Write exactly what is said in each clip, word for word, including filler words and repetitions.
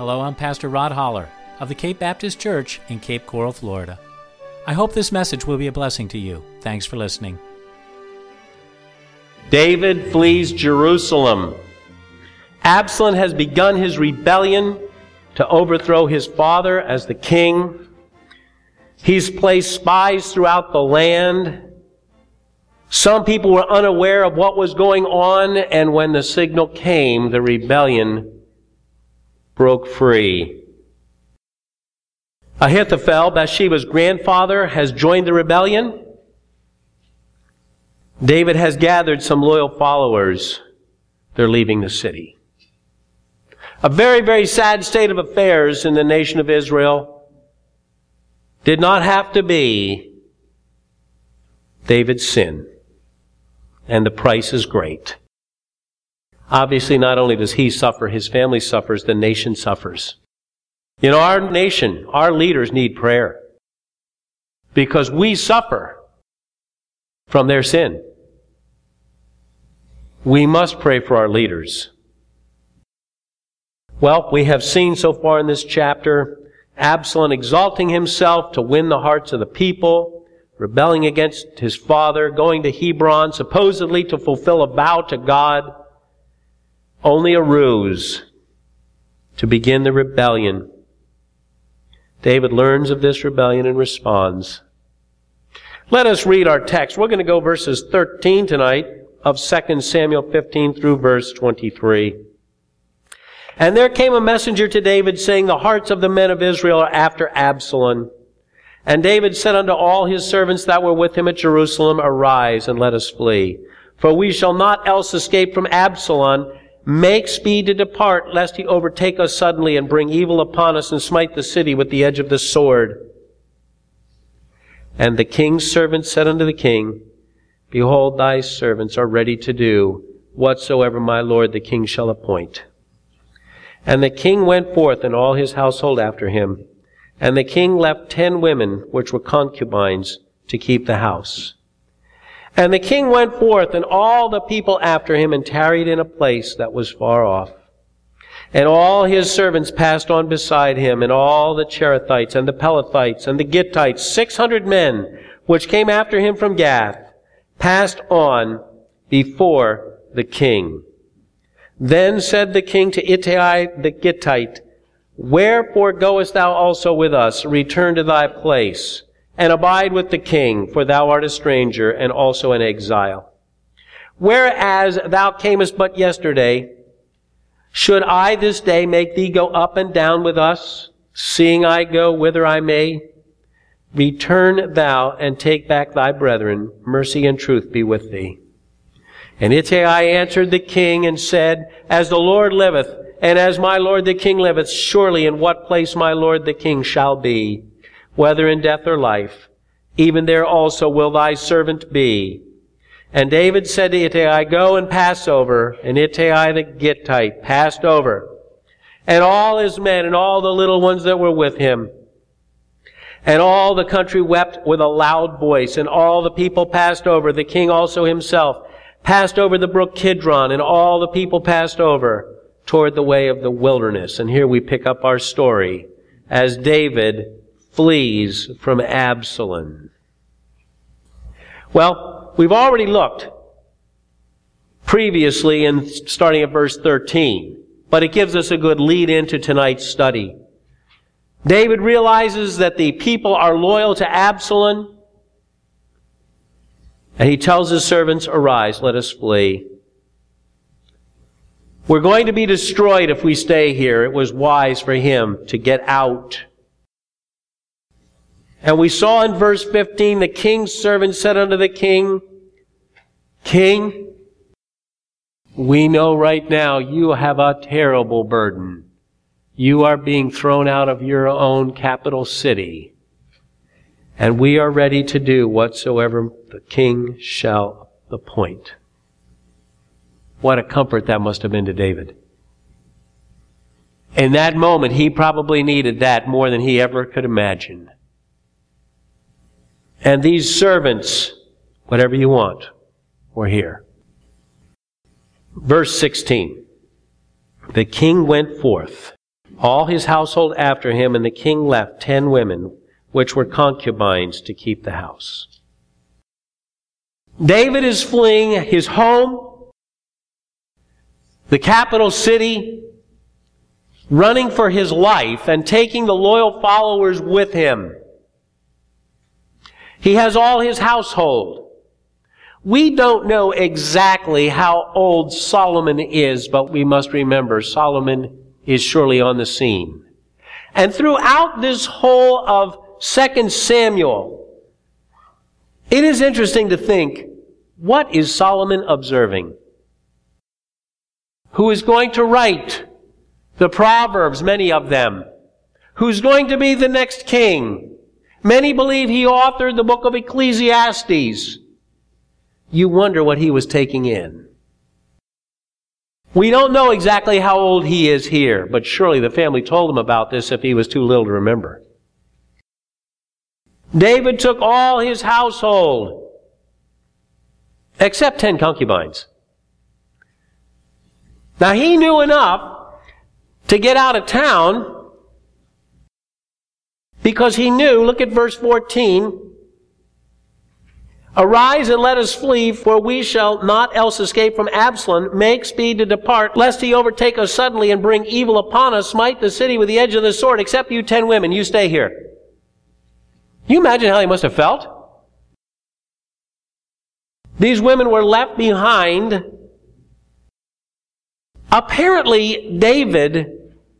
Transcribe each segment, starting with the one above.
Hello, I'm Pastor Rod Holler of the Cape Baptist Church in Cape Coral, Florida. I hope this message will be a blessing to you. Thanks for listening. David flees Jerusalem. Absalom has begun his rebellion to overthrow his father as the king. He's placed spies throughout the land. Some people were unaware of what was going on, and when the signal came, the rebellion broke free. Ahithophel, Bathsheba's grandfather, has joined the rebellion. David has gathered some loyal followers. They're leaving the city. A very, very sad state of affairs in the nation of Israel. Did not have to be David's sin. And the price is great. Obviously, not only does he suffer, his family suffers, the nation suffers. You know, our nation, our leaders need prayer. Because we suffer from their sin. We must pray for our leaders. Well, we have seen so far in this chapter Absalom exalting himself to win the hearts of the people, rebelling against his father, going to Hebron supposedly to fulfill a vow to God. Only a ruse to begin the rebellion. David learns of this rebellion and responds. Let us read our text. We're going to go verses thirteen tonight of Second Samuel fifteen through verse twenty-three. And there came a messenger to David, saying, The hearts of the men of Israel are after Absalom. And David said unto all his servants that were with him at Jerusalem, Arise, and let us flee. For we shall not else escape from Absalom. Make speed to depart, lest he overtake us suddenly, and bring evil upon us, and smite the city with the edge of the sword. And the king's servants said unto the king, Behold, thy servants are ready to do whatsoever my lord the king shall appoint. And the king went forth, and all his household after him. And the king left ten women, which were concubines, to keep the house. And the king went forth, and all the people after him, and tarried in a place that was far off. And all his servants passed on beside him, and all the Cherethites, and the Pelethites, and the Gittites, six hundred men, which came after him from Gath, passed on before the king. Then said the king to Ittai the Gittite, Wherefore goest thou also with us? Return to thy place, and abide with the king, for thou art a stranger, and also an exile. Whereas thou camest but yesterday, should I this day make thee go up and down with us, seeing I go whither I may? Return thou, and take back thy brethren. Mercy and truth be with thee. And Ittai answered the king and said, As the Lord liveth, and as my lord the king liveth, surely in what place my lord the king shall be, whether in death or life, even there also will thy servant be. And David said to Ittai, Go and pass over. And Ittai the Gittite passed over, and all his men and all the little ones that were with him. And all the country wept with a loud voice, and all the people passed over. The king also himself passed over the brook Kidron, and all the people passed over toward the way of the wilderness. And here we pick up our story as David flees from Absalom. Well, we've already looked previously in starting at verse thirteen, but it gives us a good lead into tonight's study. David realizes that the people are loyal to Absalom, and he tells his servants, Arise, let us flee. We're going to be destroyed if we stay here. It was wise for him to get out. And we saw in verse fifteen, the king's servant said unto the king, King, we know right now you have a terrible burden. You are being thrown out of your own capital city, and we are ready to do whatsoever the king shall appoint. What a comfort that must have been to David. In that moment, he probably needed that more than he ever could imagine. And these servants, whatever you want, were here. Verse sixteen. The king went forth. all his household after him, and the king left ten women, which were concubines, to keep the house. David is fleeing his home, the capital city, running for his life and taking the loyal followers with him. He has all his household. We don't know exactly how old Solomon is, but we must remember Solomon is surely on the scene. And throughout this whole of Second Samuel, it is interesting to think, what is Solomon observing? Who is going to write the Proverbs, many of them? Who's going to be the next king? Many believe he authored the book of Ecclesiastes. You wonder what he was taking in. We don't know exactly how old he is here, but surely the family told him about this if he was too little to remember. David took all his household, except ten concubines. Now he knew enough to get out of town because he knew, look at verse fourteen, "Arise and let us flee, for we shall not else escape from Absalom. Make speed to depart, lest he overtake us suddenly and bring evil upon us. Smite the city with the edge of the sword, except you ten women. You stay here." Can you imagine how he must have felt? These women were left behind. Apparently, David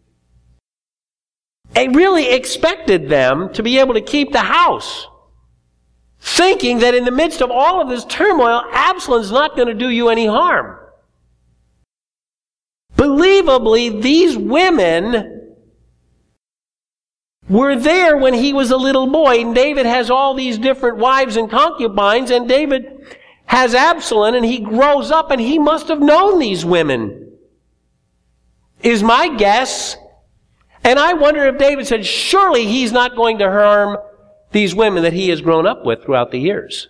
really expected them to be able to keep the house, thinking that in the midst of all of this turmoil, Absalom's not going to do you any harm. Believably, these women were there when he was a little boy, and David has all these different wives and concubines, and David has Absalom, and he grows up, and he must have known these women, is my guess. And I wonder if David said, surely he's not going to harm these women that he has grown up with throughout the years.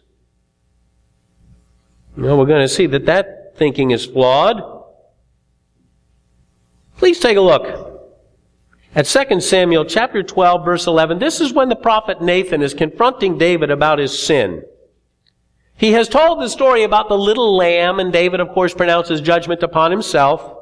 Well, we're going to see that that thinking is flawed. Please take a look at Second Samuel chapter twelve, verse eleven. This is when the prophet Nathan is confronting David about his sin. He has told the story about the little lamb, and David, of course, pronounces judgment upon himself.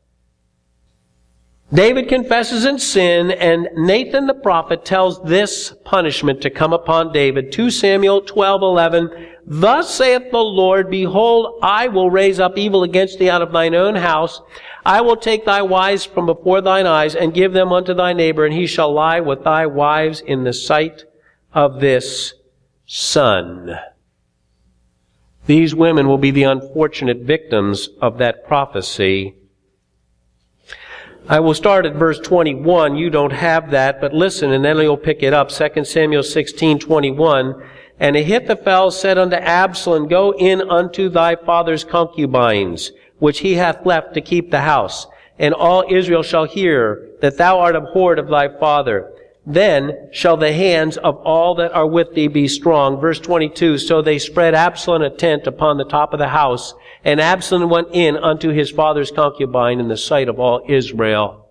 David confesses in sin, and Nathan the prophet tells this punishment to come upon David. Second Samuel twelve eleven. "Thus saith the Lord, Behold, I will raise up evil against thee out of thine own house. I will take thy wives from before thine eyes, and give them unto thy neighbor, and he shall lie with thy wives in the sight of this sun." These women will be the unfortunate victims of that prophecy. I will start at verse twenty-one. You don't have that, but listen, and then you'll pick it up. Second Samuel sixteen twenty-one. "And Ahithophel said unto Absalom, Go in unto thy father's concubines, which he hath left to keep the house. And all Israel shall hear that thou art abhorred of thy father. Then shall the hands of all that are with thee be strong." Verse twenty-two, "So they spread Absalom a tent upon the top of the house, and Absalom went in unto his father's concubine in the sight of all Israel."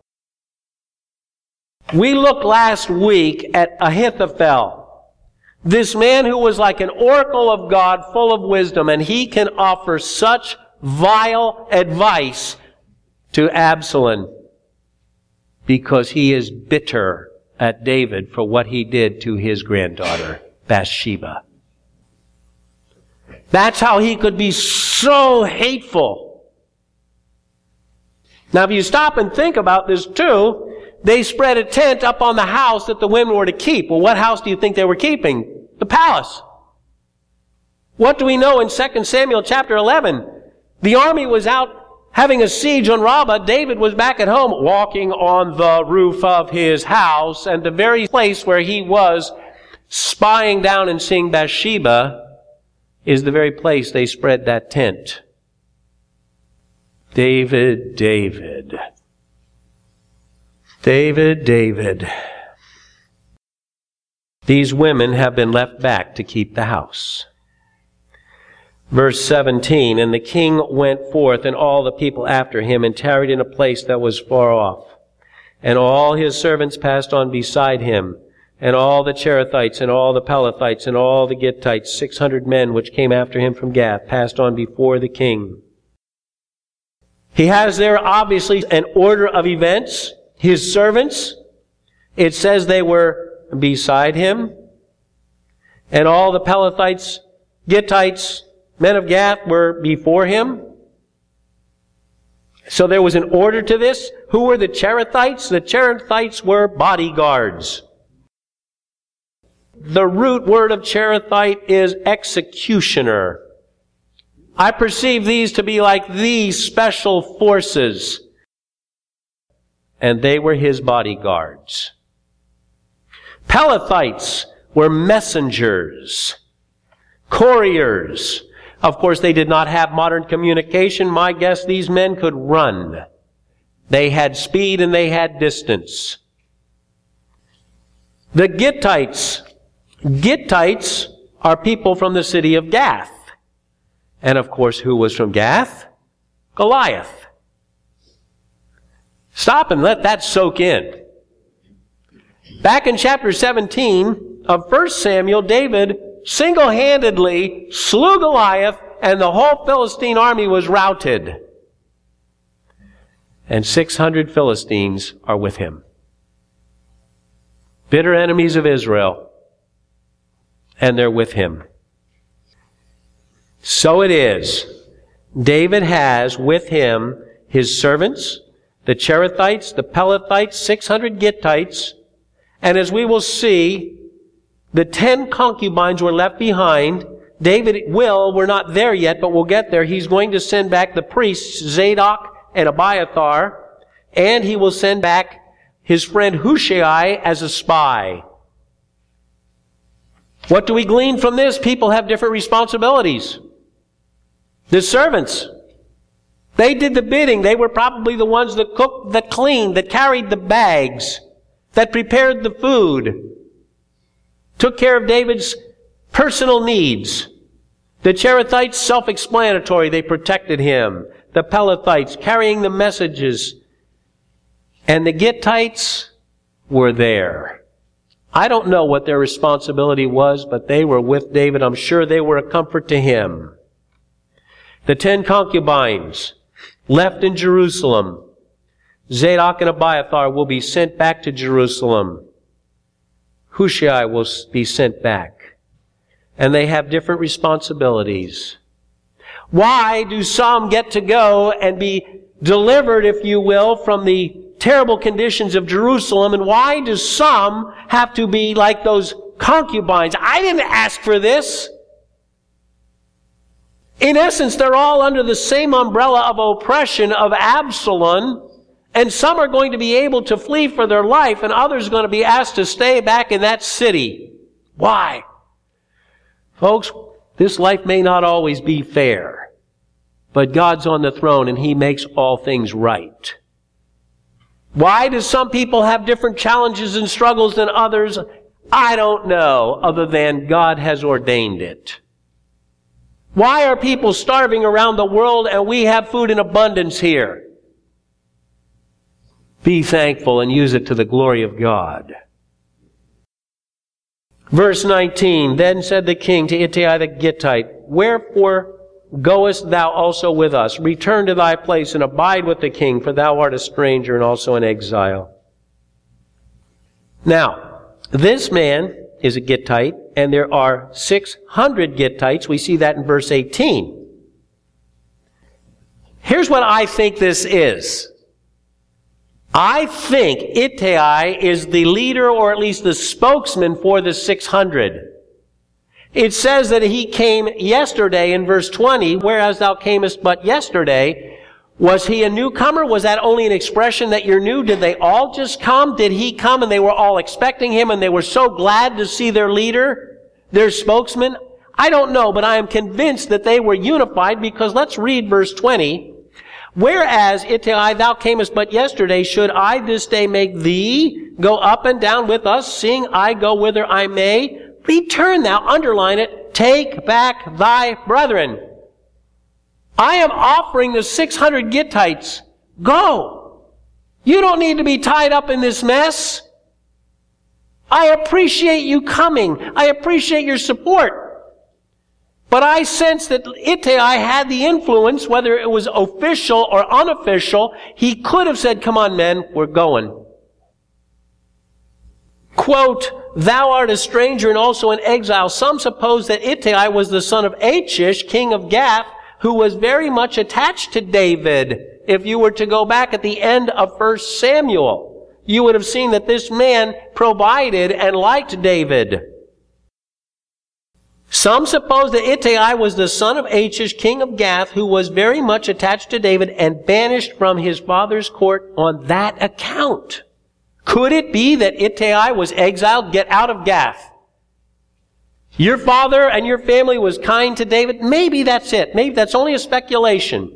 We looked last week at Ahithophel, this man who was like an oracle of God, full of wisdom, and he can offer such vile advice to Absalom because he is bitter at David for what he did to his granddaughter, Bathsheba. That's how he could be so hateful. Now, if you stop and think about this too, they spread a tent up on the house that the women were to keep. Well, what house do you think they were keeping? The palace. What do we know in Second Samuel chapter eleven? The army was out having a siege on Rabbah. David was back at home walking on the roof of his house, and the very place where he was spying down and seeing Bathsheba is the very place they spread that tent. David, David. David, David. These women have been left back to keep the house. Verse seventeen, "And the king went forth, and all the people after him, and tarried in a place that was far off. And all his servants passed on beside him, and all the Cherethites, and all the Pelethites, and all the Gittites, six hundred men which came after him from Gath, passed on before the king. He has there obviously an order of events. His servants, it says they were beside him, and all the Pelethites, Gittites, men of Gath were before him. So there was an order to this. Who were the Cherethites? The Cherethites were bodyguards. The root word of Cherethite is executioner. I perceive these to be like these special forces. And they were his bodyguards. Pelethites were messengers, couriers. Of course, they did not have modern communication. My guess, these men could run. They had speed and they had distance. The Gittites. Gittites are people from the city of Gath. And of course, who was from Gath? Goliath. Stop and let that soak in. Back in chapter seventeen of First Samuel, David single-handedly slew Goliath, and the whole Philistine army was routed. And six hundred Philistines are with him. Bitter enemies of Israel. And they're with him. So it is. David has with him his servants, the Cherethites, the Pelethites, six hundred Gittites, and as we will see, the ten concubines were left behind. David will, we're not there yet, but we'll get there. He's going to send back the priests, Zadok and Abiathar, and he will send back his friend Hushai as a spy. What do we glean from this? People have different responsibilities. The servants, they did the bidding. They were probably the ones that cooked, that cleaned, that carried the bags, that prepared the food, took care of David's personal needs. The Cherethites, self-explanatory. They protected him. The Pelethites, carrying the messages. And the Gittites were there. I don't know what their responsibility was, but they were with David. I'm sure they were a comfort to him. The ten concubines left in Jerusalem. Zadok and Abiathar will be sent back to Jerusalem. Hushai will be sent back. And they have different responsibilities. Why do some get to go and be delivered, if you will, from the terrible conditions of Jerusalem? And why do some have to be like those concubines? I didn't ask for this. In essence, they're all under the same umbrella of oppression of Absalom. And some are going to be able to flee for their life, and others are going to be asked to stay back in that city. Why? Folks, this life may not always be fair, but God's on the throne and He makes all things right. Why do some people have different challenges and struggles than others? I don't know, other than God has ordained it. Why are people starving around the world and we have food in abundance here? Be thankful and use it to the glory of God. Verse nineteen, Then said the king to Ittai the Gittite, Wherefore goest thou also with us? Return to thy place and abide with the king, for thou art a stranger and also an exile. Now, this man is a Gittite, and there are six hundred Gittites. We see that in verse eighteen. Here's what I think this is. I think Ittai is the leader, or at least the spokesman for the six hundred. It says that he came yesterday in verse twenty, whereas thou camest but yesterday. Was he a newcomer? Was that only an expression that you're new? Did they all just come? Did he come and they were all expecting him and they were so glad to see their leader, their spokesman? I don't know, but I am convinced that they were unified, because let's read verse twenty. Whereas, Ittai, thou camest but yesterday, should I this day make thee go up and down with us, seeing I go whither I may? Return thou, underline it, take back thy brethren. I am offering the six hundred Gittites, go. You don't need to be tied up in this mess. I appreciate you coming. I appreciate your support. But I sense that Ittai had the influence, whether it was official or unofficial. He could have said, come on, men, we're going. Quote, thou art a stranger and also an exile. Some suppose that Ittai was the son of Achish, king of Gath, who was very much attached to David. If you were to go back at the end of First Samuel, you would have seen that this man provided and liked David. Some suppose that Ittai was the son of Achish, king of Gath, who was very much attached to David and banished from his father's court on that account. Could it be that Ittai was exiled? Get out of Gath. Your father and your family was kind to David. Maybe that's it. Maybe that's only a speculation.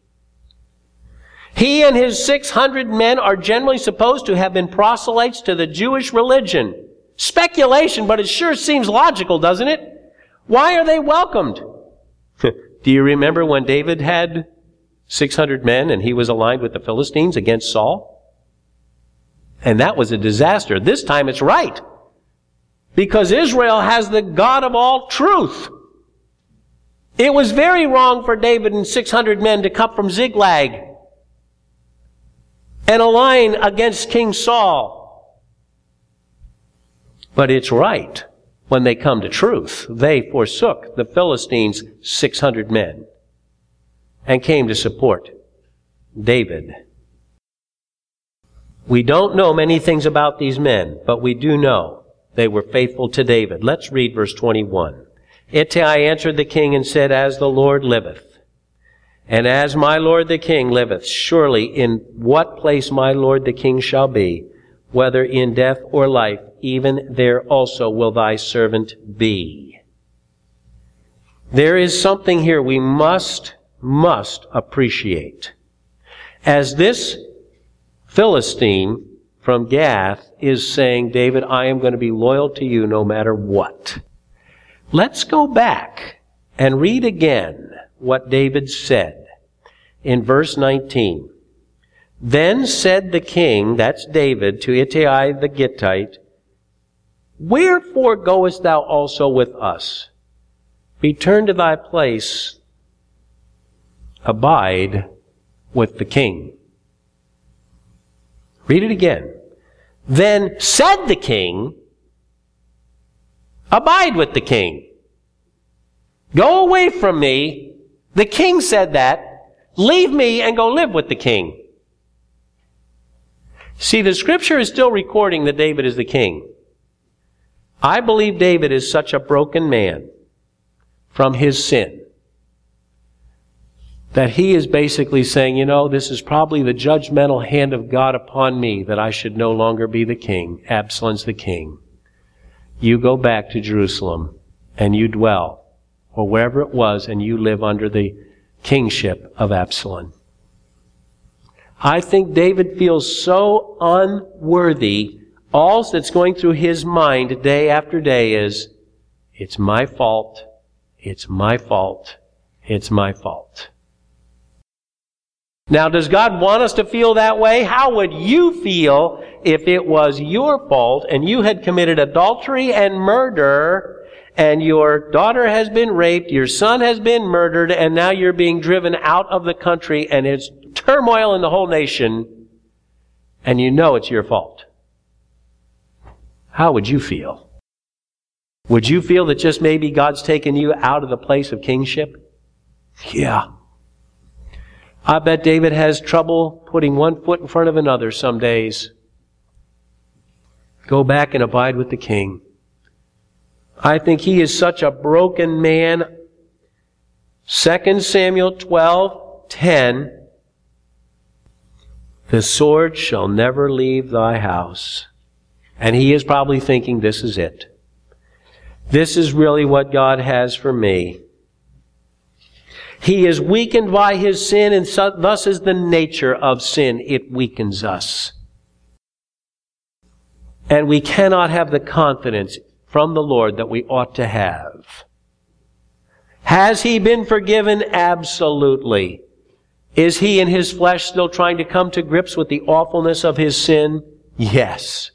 He and his six hundred men are generally supposed to have been proselytes to the Jewish religion. Speculation, but it sure seems logical, doesn't it? Why are they welcomed? Do you remember when David had six hundred men and he was aligned with the Philistines against Saul? And that was a disaster. This time it's right. Because Israel has the God of all truth. It was very wrong for David and six hundred men to come from Ziklag and align against King Saul. But it's right. When they come to truth, they forsook the Philistines' six hundred men and came to support David. We don't know many things about these men, but we do know they were faithful to David. Let's read verse twenty-one. Ittai answered the king and said, as the Lord liveth, and as my lord the king liveth, surely in what place my lord the king shall be, whether in death or life, even there also will thy servant be. There is something here we must, must appreciate. As this Philistine from Gath is saying, David, I am going to be loyal to you no matter what. Let's go back and read again what David said in verse nineteen. Then said the king, that's David, to Ittai the Gittite, wherefore goest thou also with us? Return to thy place, abide with the king. Read it again. Then said the king, abide with the king. Go away from me. The king said that. Leave me and go live with the king. See, the scripture is still recording that David is the king. I believe David is such a broken man from his sin that he is basically saying, you know, this is probably the judgmental hand of God upon me that I should no longer be the king. Absalom's the king. You go back to Jerusalem and you dwell, or wherever it was, and you live under the kingship of Absalom. I think David feels so unworthy. All that's going through his mind day after day is, it's my fault, it's my fault, it's my fault. Now, does God want us to feel that way? How would you feel if it was your fault and you had committed adultery and murder, and your daughter has been raped, your son has been murdered, and now you're being driven out of the country and it's turmoil in the whole nation, and you know it's your fault? How would you feel? Would you feel that just maybe God's taken you out of the place of kingship? Yeah. I bet David has trouble putting one foot in front of another some days. Go back and abide with the king. I think he is such a broken man. Second Samuel twelve ten. The sword shall never leave thy house. And he is probably thinking, this is it. This is really what God has for me. He is weakened by his sin, and so, thus is the nature of sin. It weakens us. And we cannot have the confidence from the Lord that we ought to have. Has he been forgiven? Absolutely. Is he in his flesh still trying to come to grips with the awfulness of his sin? Yes.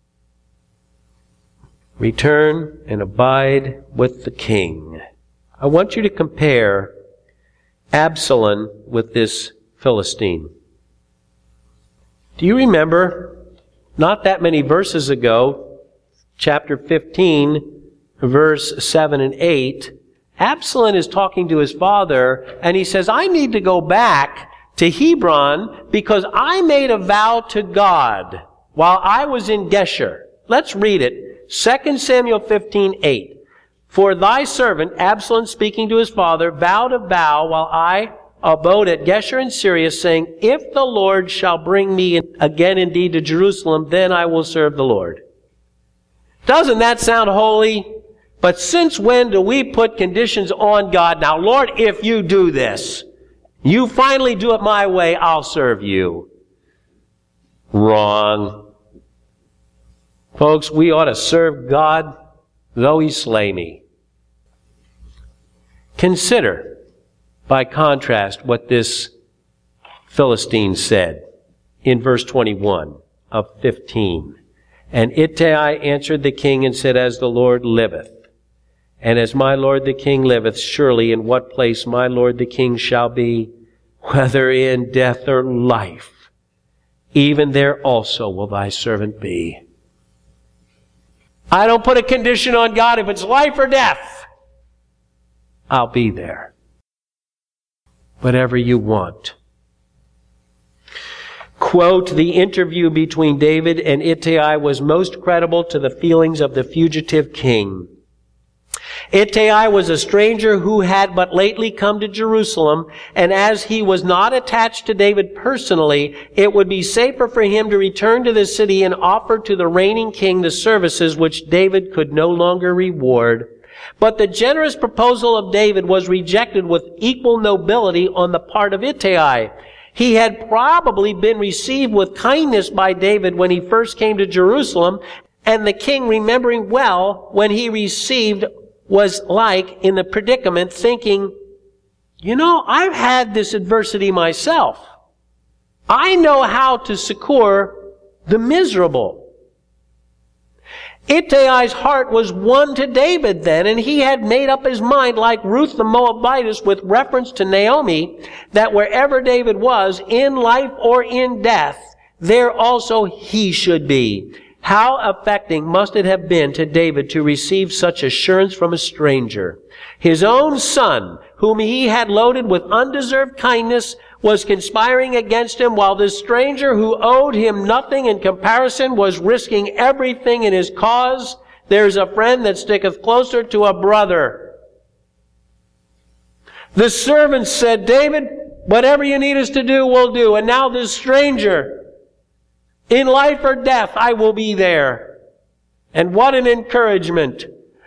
Return and abide with the king. I want you to compare Absalom with this Philistine. Do you remember, not that many verses ago, chapter fifteen, verse seven and eight, Absalom is talking to his father, and he says, I need to go back to Hebron because I made a vow to God while I was in Geshur. Let's read it. Second Samuel fifteen eight. For thy servant, Absalom speaking to his father, vowed a vow while I abode at Geshur in Syria, saying, if the Lord shall bring me again indeed to Jerusalem, then I will serve the Lord. Doesn't that sound holy? But since when do we put conditions on God? Now, Lord, if you do this, you finally do it my way, I'll serve you. Wrong. Folks, we ought to serve God though he slay me. Consider, by contrast, what this Philistine said in verse twenty-one of fifteen. And Ittai answered the king and said, as the Lord liveth, and as my lord the king liveth, surely in what place my lord the king shall be, whether in death or life, even there also will thy servant be. I don't put a condition on God. If it's life or death, I'll be there. Whatever you want. Quote, the interview between David and Ittai was most credible to the feelings of the fugitive king. Ittai was a stranger who had but lately come to Jerusalem, and as he was not attached to David personally, it would be safer for him to return to the city and offer to the reigning king the services which David could no longer reward. But the generous proposal of David was rejected with equal nobility on the part of Ittai. He had probably been received with kindness by David when he first came to Jerusalem, and the king, remembering well when he received, was like in the predicament, thinking, you know, I've had this adversity myself. I know how to succor the miserable. Ittai's heart was won to David then, and he had made up his mind, like Ruth the Moabitess, with reference to Naomi, that wherever David was, in life or in death, there also he should be. How affecting must it have been to David to receive such assurance from a stranger? His own son, whom he had loaded with undeserved kindness, was conspiring against him, while this stranger who owed him nothing in comparison was risking everything in his cause. There's a friend that sticketh closer to a brother. The servant said, David, whatever you need us to do, we'll do. And now this stranger, in life or death, I will be there. And what an encouragement.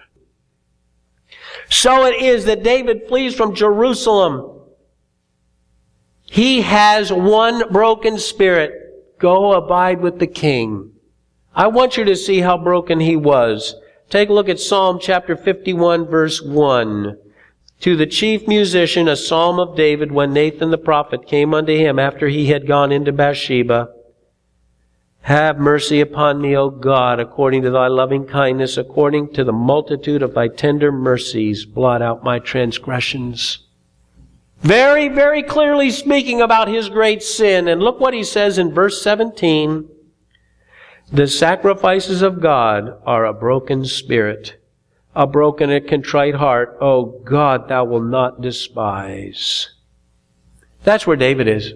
So it is that David flees from Jerusalem. He has one broken spirit. Go abide with the king. I want you to see how broken he was. Take a look at Psalm chapter fifty-one, verse one. To the chief musician, a psalm of David, when Nathan the prophet came unto him after he had gone into Bathsheba. Have mercy upon me, O God, according to thy loving kindness, according to the multitude of thy tender mercies, blot out my transgressions. Very, very clearly speaking about his great sin. And look what he says in verse seventeen. The sacrifices of God are a broken spirit, a broken and contrite heart. O God, thou wilt not despise. That's where David is.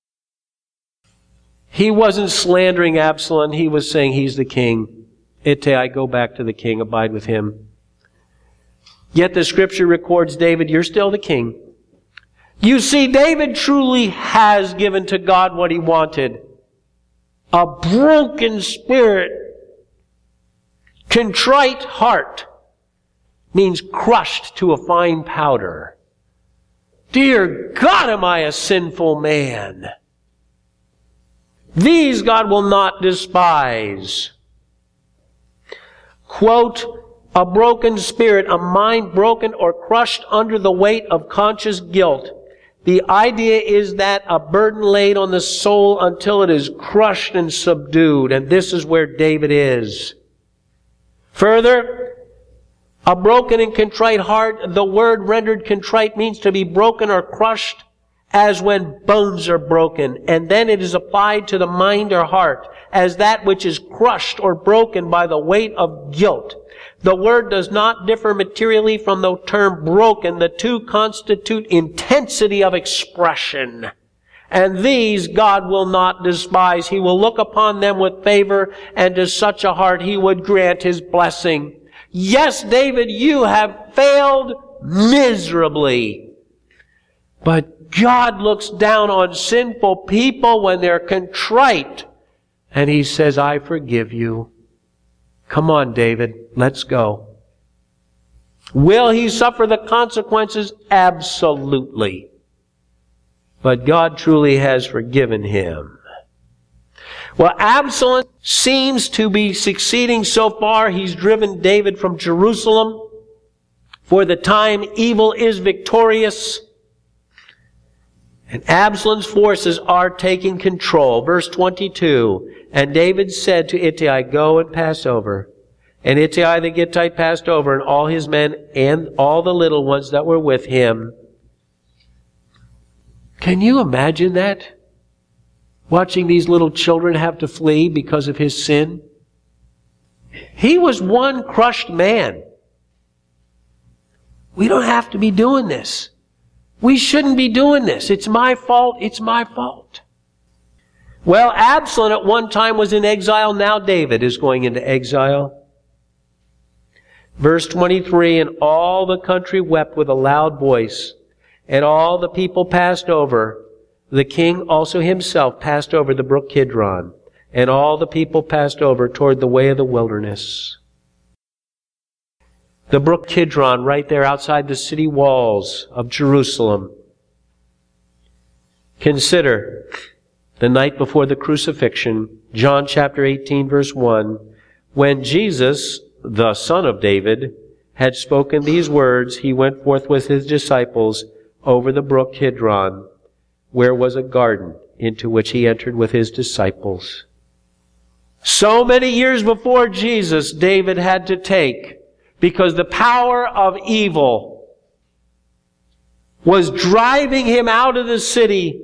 He wasn't slandering Absalom. He was saying he's the king. Ittai, go back to the king, abide with him. Yet the scripture records, David, you're still the king. You see, David truly has given to God what he wanted. A broken spirit, contrite heart, means crushed to a fine powder. Dear God, am I a sinful man? These God will not despise. Quote, a broken spirit, a mind broken or crushed under the weight of conscious guilt. The idea is that a burden laid on the soul until it is crushed and subdued. And this is where David is. Further, a broken and contrite heart, the word rendered contrite means to be broken or crushed as when bones are broken. And then it is applied to the mind or heart as that which is crushed or broken by the weight of guilt. The word does not differ materially from the term broken. The two constitute intensity of expression. And these God will not despise. He will look upon them with favor, and to such a heart He would grant His blessing. Yes, David, you have failed miserably. But God looks down on sinful people when they're contrite, and He says, I forgive you. Come on, David, let's go. Will he suffer the consequences? Absolutely. But God truly has forgiven him. Well, Absalom seems to be succeeding so far. He's driven David from Jerusalem. For the time, evil is victorious. And Absalom's forces are taking control. Verse twenty-two. And David said to Ittai, go and pass over. And Ittai the Gittite passed over, and all his men and all the little ones that were with him. Can you imagine that? Watching these little children have to flee because of his sin? He was one crushed man. We don't have to be doing this. We shouldn't be doing this. It's my fault. It's my fault. Well, Absalom at one time was in exile. Now David is going into exile. Verse twenty-three, and all the country wept with a loud voice, and all the people passed over. The king also himself passed over the brook Kidron, and all the people passed over toward the way of the wilderness. The brook Kidron, right there outside the city walls of Jerusalem. Consider the night before the crucifixion, John chapter eighteen, verse one, when Jesus, the Son of David, had spoken these words, he went forth with his disciples over the brook Kidron, where was a garden, into which he entered with his disciples. So many years before Jesus, David had to take, because the power of evil was driving him out of the city.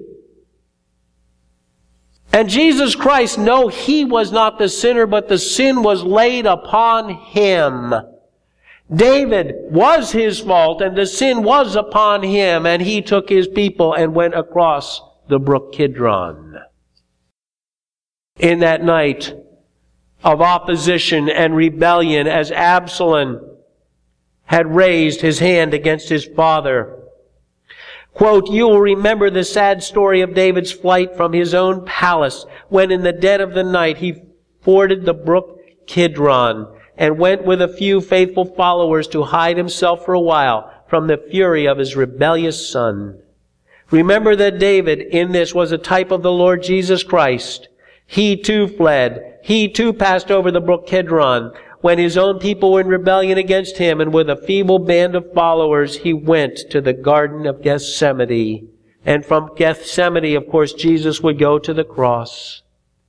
And Jesus Christ, no, He was not the sinner, but the sin was laid upon Him. David was his fault, and the sin was upon him, and he took his people and went across the brook Kidron. In that night of opposition and rebellion, as Absalom had raised his hand against his father, quote, you will remember the sad story of David's flight from his own palace when in the dead of the night he forded the brook Kidron and went with a few faithful followers to hide himself for a while from the fury of his rebellious son. Remember that David in this was a type of the Lord Jesus Christ. He too fled. He too passed over the brook Kidron when his own people were in rebellion against him, and with a feeble band of followers, he went to the Garden of Gethsemane. And from Gethsemane, of course, Jesus would go to the cross.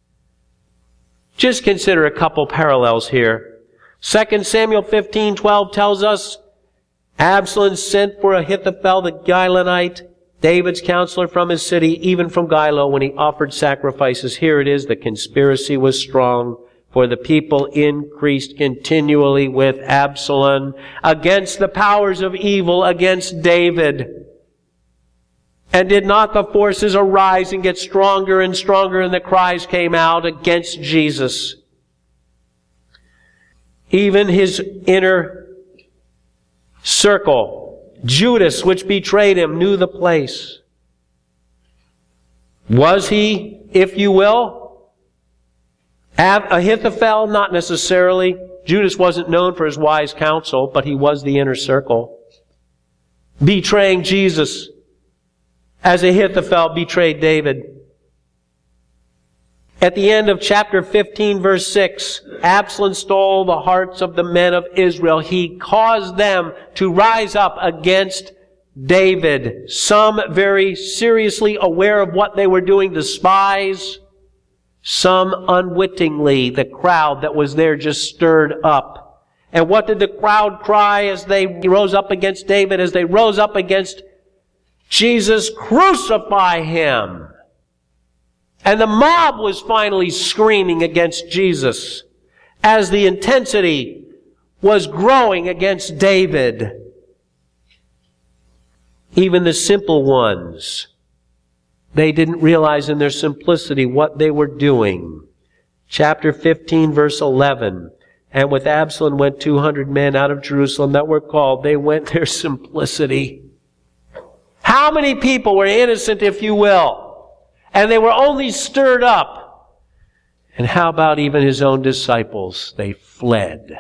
Just consider a couple parallels here. Second Samuel fifteen twelve tells us, Absalom sent for Ahithophel the Gilonite, David's counselor from his city, even from Gilo, when he offered sacrifices. Here it is, the conspiracy was strong. For the people increased continually with Absalom against the powers of evil, against David. And did not the forces arise and get stronger and stronger, and the cries came out against Jesus? Even his inner circle, Judas, which betrayed him, knew the place. Was he, if you will, Ahithophel? Not necessarily. Judas wasn't known for his wise counsel, but he was the inner circle. Betraying Jesus as Ahithophel betrayed David. At the end of chapter fifteen, verse six, Absalom stole the hearts of the men of Israel. He caused them to rise up against David. Some very seriously aware of what they were doing, the spies. Some unwittingly, the crowd that was there just stirred up. And what did the crowd cry as they rose up against David, as they rose up against Jesus? Crucify him! And the mob was finally screaming against Jesus as the intensity was growing against David. Even the simple ones, they didn't realize in their simplicity what they were doing. Chapter fifteen, verse eleven. And with Absalom went two hundred men out of Jerusalem that were called. They went their simplicity. How many people were innocent, if you will? And they were only stirred up. And how about even his own disciples? They fled.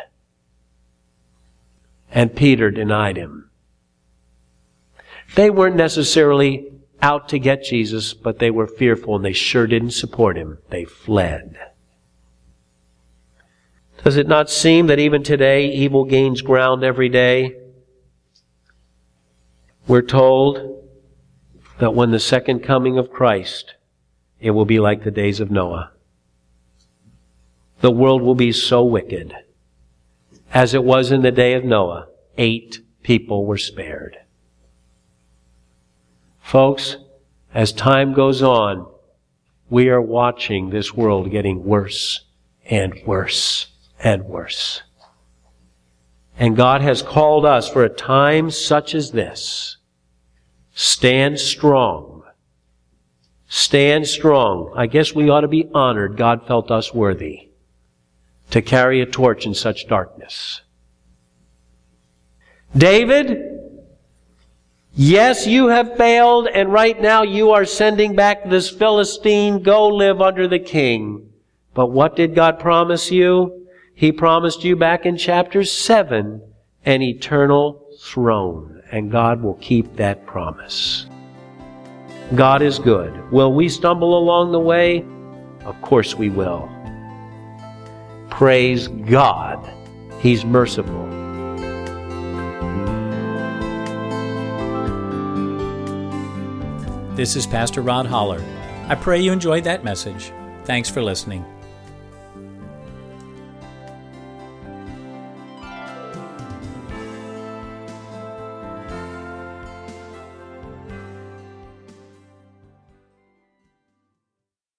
And Peter denied him. They weren't necessarily out to get Jesus, but they were fearful and they sure didn't support him. They fled. Does it not seem that even today evil gains ground every day? We're told that when the second coming of Christ, it will be like the days of Noah. The world will be so wicked. As it was in the day of Noah, eight people were spared. Folks, as time goes on, we are watching this world getting worse and worse and worse. And God has called us for a time such as this. Stand strong. Stand strong. I guess we ought to be honored God felt us worthy to carry a torch in such darkness. David, yes, you have failed, and right now you are sending back this Philistine. Go live under the king. But what did God promise you? He promised you back in chapter seven an eternal throne. And God will keep that promise. God is good. Will we stumble along the way? Of course we will. Praise God. He's merciful. This is Pastor Rod Holler. I pray you enjoyed that message. Thanks for listening.